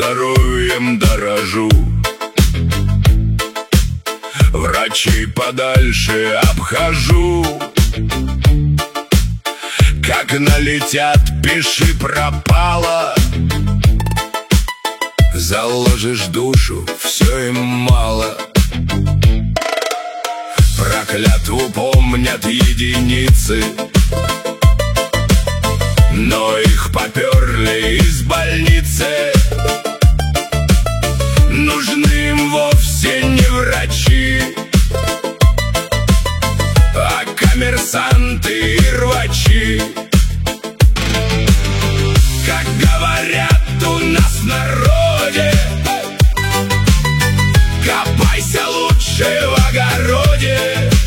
здоровьем дорожу. Врачей подальше обхожу. Как налетят, пиши пропало. Заложишь душу, все им мало. Про клятву помнят единицы, но их поперли из больницы. Нужны им вовсе не врачи, а коммерсанты и рвачи. Как говорят у нас в народе, копайся лучше в огороде.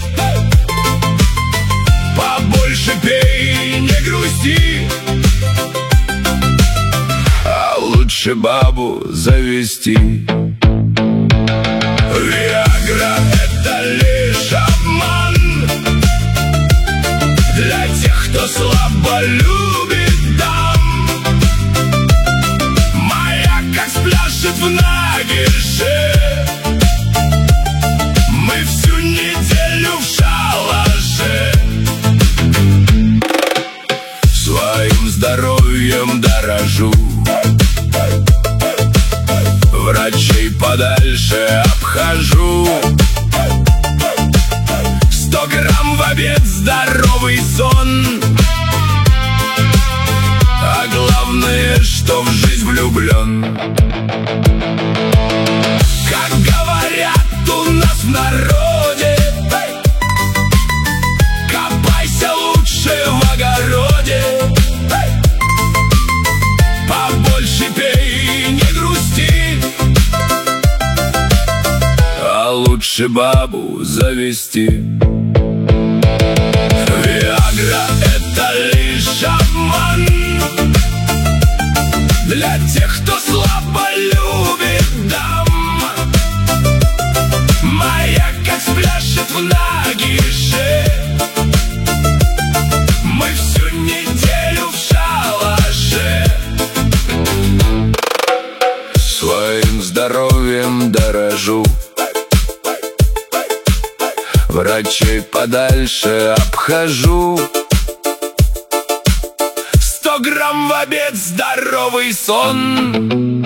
Побольше пей, не грусти, а лучше бабу завести. Виагра — это лишь обман для тех, кто слабо любит дам. Моя как спляшет в нагише, мы всю неделю в шалаше. Своим здоровьем дорожу. Врачей подальше обхожу. 100 грамм в обед, здоровый сон. А главное, что в жизнь влюблен. Как говорят у нас в народе, копайся лучше в огороде. Побольше пей, не грусти, а лучше бабу завести. Виагра — это лишь обман для тех, кто слабо любит дам. Моя как спляшет в нагише, мы всю неделю в шалаше. Своим здоровьем дорожу. Врачей подальше обхожу. 100 грамм в обед, здоровый сон.